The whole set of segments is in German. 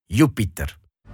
Jupiter.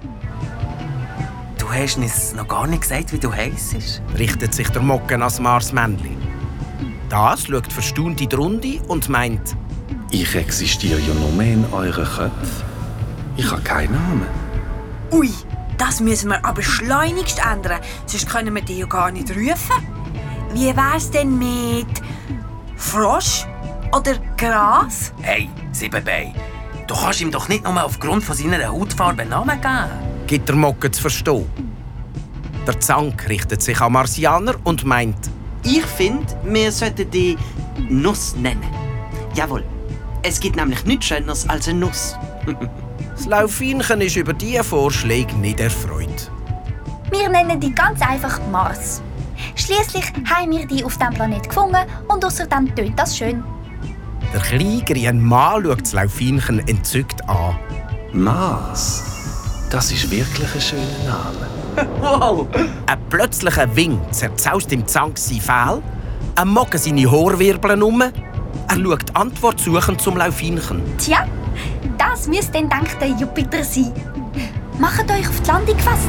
Du hast uns noch gar nicht gesagt, wie du heissest. Richtet sich der Mocken ans Marsmännli. Das schaut verstaunt in die Runde und meint: Ich existiere ja nur mehr in euren Köpfen. Ich habe keinen Namen. Ui, das müssen wir aber schleunigst ändern, sonst können wir dich ja gar nicht rufen. Wie wär's denn mit Frosch oder Gras? Hey, Siebenbein, du kannst ihm doch nicht nur aufgrund von seiner Hautfarbe einen Namen geben. Gibt der Mocken zu verstehen. Der Zank richtet sich an Marsianer und meint: Ich finde, wir sollten die Nuss nennen. Jawohl, es gibt nämlich nichts Schöneres als eine Nuss. Das Laufinchen ist über diese Vorschläge nicht erfreut. Wir nennen die ganz einfach Mars. Schliesslich haben wir die auf diesem Planet gefunden und außerdem tönt das schön. Der kleine grüne Mann schaut das Laufinchen entzückt an. Mars. Das ist wirklich ein schöner Name. Wow! Ein plötzlicher Wind zerzaust im Zank sein Fell, ein Mocken seine Haarwirbeln um. Er schaut Antwort suchend zum Laufinchen. Tja, das müsste dann dank der Jupiter sein. Macht euch auf die Landung gefasst.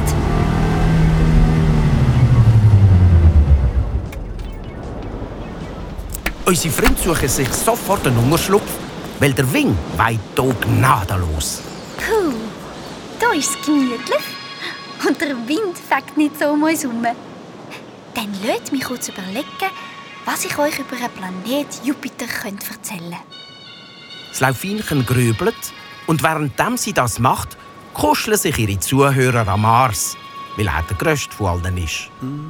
Unsere Freunde suchen sich sofort einen Unterschlupf, weil der Wind weht hier gnadenlos. Puh, da ist es gemütlich. Und der Wind fegt nicht so um uns herum. Dann lasst mich kurz überlegen, was ich euch über den Planet Jupiter erzählen könnte. Das Laufinchen grübelt und während sie das macht, kuscheln sich ihre Zuhörer am Mars, weil er der grösste von allen ist.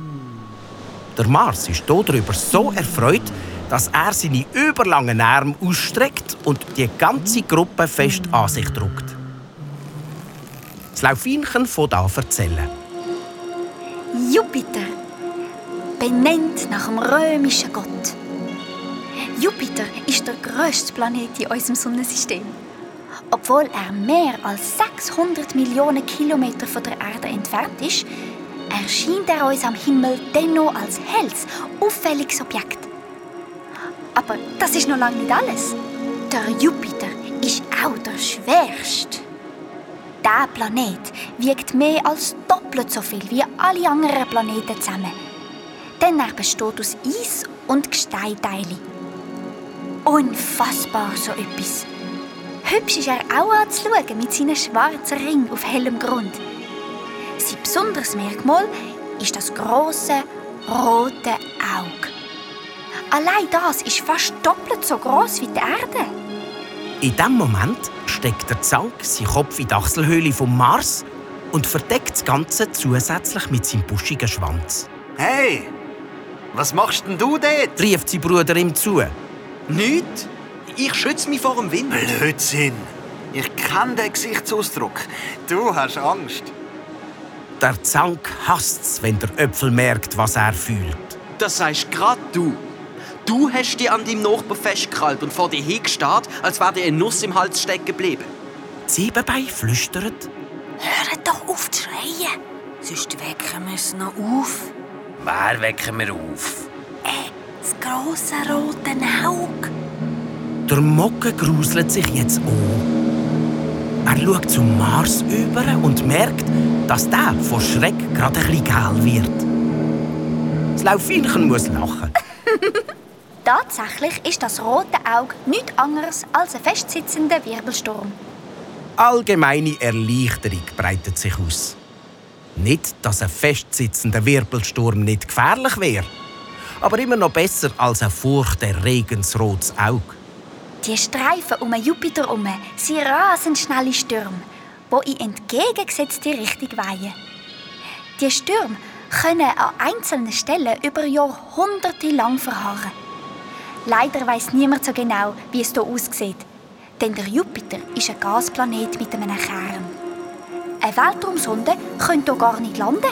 Der Mars ist darüber so erfreut, dass er seine überlangen Arme ausstreckt und die ganze Gruppe fest an sich drückt. Das Laufinchen fängt an zu erzählen. Jupiter, benannt nach dem römischen Gott. Jupiter ist der grösste Planet in unserem Sonnensystem. Obwohl er mehr als 600 Millionen Kilometer von der Erde entfernt ist, erscheint er uns am Himmel dennoch als helles, auffälliges Objekt. Aber das ist noch lange nicht alles. Der Jupiter ist auch der schwerste. Dieser Planet wiegt mehr als doppelt so viel wie alle anderen Planeten zusammen. Denn er besteht aus Eis und Gesteinteilen. Unfassbar so etwas. Hübsch ist er auch anzuschauen mit seinen schwarzen Ringen auf hellem Grund. Sein besonderes Merkmal ist das grosse, rote Auge. Allein das ist fast doppelt so gross wie die Erde. In diesem Moment steckt der Zank seinen Kopf in die Achselhöhle vom Mars und verdeckt das Ganze zusätzlich mit seinem buschigen Schwanz. Hey, was machst denn du dort? Rief sein Bruder ihm zu. Nichts. Ich schütze mich vor dem Wind. Blödsinn. Ich kenne den Gesichtsausdruck. Du hast Angst. Der Zank hasst es, wenn der Äpfel merkt, was er fühlt. Das sagst gerade du. Du hast dich an deinem Nachbarn festgehalten und vor dir hingestarrt, als wäre dir eine Nuss im Hals stecken geblieben. Siebenbein flüstert. Hört doch auf zu schreien, sonst wecken wir es noch auf. Wer wecken wir auf? Das grosse rote Auge. Der Mocken gruselt sich jetzt an. Er schaut zum Mars über und merkt, dass der vor Schreck gerade ein bisschen gel wird. Das Laufinchen muss lachen. Tatsächlich ist das rote Auge nichts anderes als ein festsitzender Wirbelsturm. Allgemeine Erleichterung breitet sich aus. Nicht, dass ein festsitzender Wirbelsturm nicht gefährlich wäre, aber immer noch besser als ein furchterregendes rotes Auge. Die Streifen um Jupiter herum sind rasend schnelle Stürme, die in entgegengesetzte Richtung wehen. Die Stürme können an einzelnen Stellen über Jahrhunderte lang verharren. Leider weiss niemand so genau, wie es hier aussieht. Denn der Jupiter ist ein Gasplanet mit einem Kern. Eine Weltraumsonde könnte hier gar nicht landen.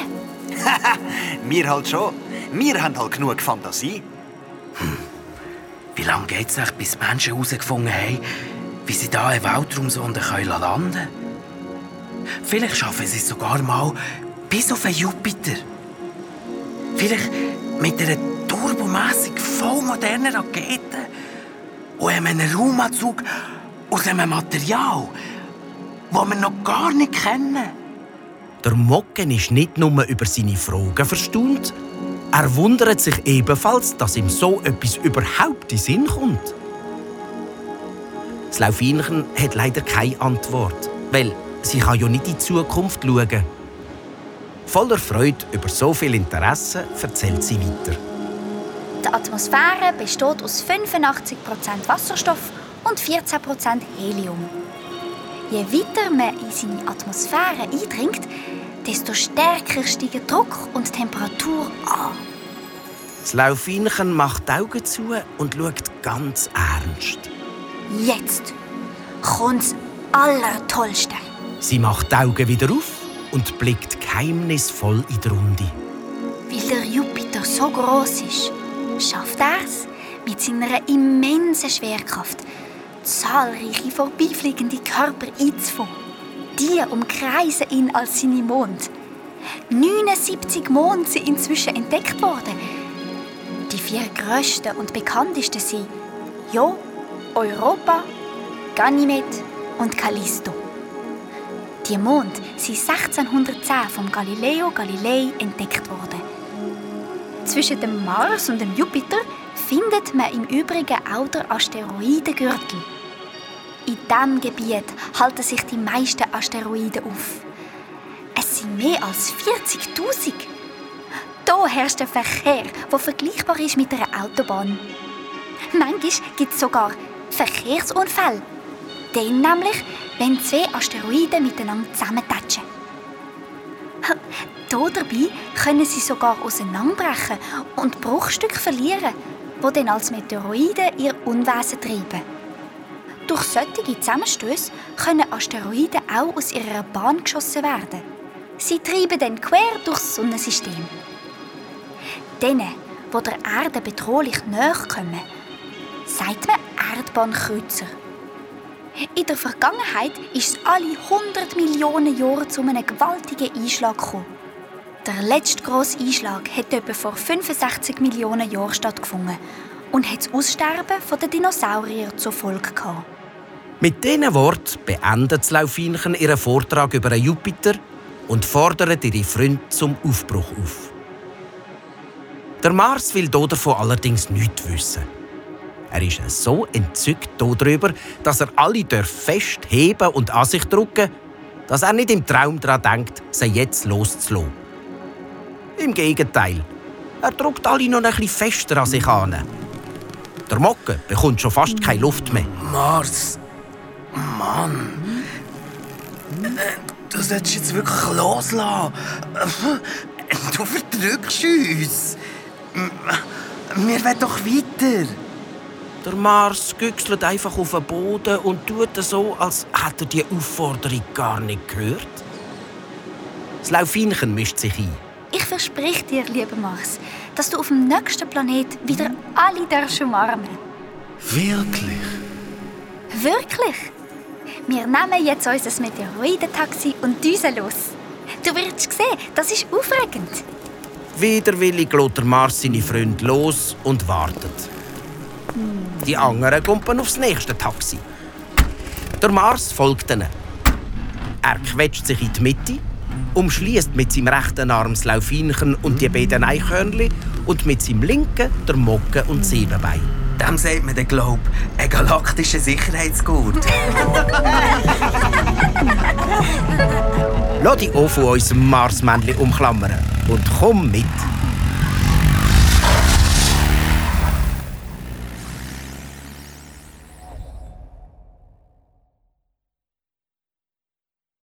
Wir halt schon. Wir haben halt genug Fantasie. Wie lange geht es noch, bis Menschen herausgefunden haben, wie sie hier eine Weltraumsonde landen können? Vielleicht schaffen sie es sogar mal bis auf den Jupiter. Vielleicht mit einer turbomässig voll modernen Rakete und einem Raumanzug aus einem Material, die wir noch gar nicht kennen. Der Mocken ist nicht nur über seine Fragen verstaunt, er wundert sich ebenfalls, dass ihm so etwas überhaupt in den Sinn kommt. Das Laufinchen hat leider keine Antwort, weil sie kann ja nicht in die Zukunft schauen. Voller Freude über so viel Interesse erzählt sie weiter. Die Atmosphäre besteht aus 85% Wasserstoff und 14% Helium. Je weiter man in seine Atmosphäre eindringt, desto stärker steigen Druck und Temperatur an. Das Laufinchen macht die Augen zu und schaut ganz ernst. Jetzt kommt's Allertollste. Sie macht die Augen wieder auf und blickt geheimnisvoll in die Runde. Weil der Jupiter so groß ist, schafft er es, mit seiner immensen Schwerkraft zahlreiche vorbeifliegende Körper einzufangen. Die umkreisen ihn als seine Mond. 79 Monde sind inzwischen entdeckt worden. Die 4 grössten und bekanntesten sind Io, Europa, Ganymed und Callisto. Die Monde sind 1610 von Galileo Galilei entdeckt worden. Zwischen dem Mars und dem Jupiter findet man im Übrigen auch den Asteroidengürtel. In diesem Gebiet halten sich die meisten Asteroiden auf. Es sind mehr als 40'000. Hier herrscht ein Verkehr, der vergleichbar ist mit einer Autobahn. Manchmal gibt es sogar Verkehrsunfälle. Dann nämlich, wenn 2 Asteroiden miteinander zusammentatschen. Dabei können sie sogar auseinanderbrechen und Bruchstücke verlieren, die dann als Meteoroiden ihr Unwesen treiben. Durch solche Zusammenstöße können Asteroiden auch aus ihrer Bahn geschossen werden. Sie treiben dann quer durchs Sonnensystem. Denen, die der Erde bedrohlich nahe kommen, sagt man Erdbahnkreuzer. In der Vergangenheit ist es alle 100 Millionen Jahre zu einem gewaltigen Einschlag gekommen. Der letzte grosse Einschlag hat etwa vor 65 Millionen Jahren stattgefunden und hat das Aussterben der Dinosaurier zur Folge gehabt. Mit diesen Worten beendet das Laufinchen ihren Vortrag über den Jupiter und fordert ihre Freunde zum Aufbruch auf. Der Mars will davon allerdings nichts wissen. Er ist so entzückt darüber, dass er alle fest heben und an sich drücken, dass er nicht im Traum daran denkt, sie jetzt loszulassen. Im Gegenteil, er drückt alle noch ein bisschen fester an sich an. Der Mocken bekommt schon fast keine Luft mehr. Mars, Mann, du solltest jetzt wirklich loslassen. Du verdrückst uns. Wir wollen doch weiter. Der Mars güchselt einfach auf den Boden und tut so, als hätte er die Aufforderung gar nicht gehört. Das Laufinchen mischt sich ein. Ich verspreche dir, lieber Mars, dass du auf dem nächsten Planet wieder alle darfst umarmen. Wirklich? Wirklich? Wir nehmen jetzt unser Meteoroidentaxi und düsen los. Du wirst sehen, das ist aufregend. Widerwillig lässt der Mars seine Freunde los und wartet. Die anderen klumpen aufs nächste Taxi. Der Mars folgt ihnen. Er quetscht sich in die Mitte, umschließt mit seinem rechten Arm das Laufinchen und die beiden Eichhörnchen und mit seinem linken der Mocken und Siebenbein. Dem sagt man den Glaub, ein galaktischer Sicherheitsgurt. Lass dich auch von unserem Marsmännchen umklammern und komm mit.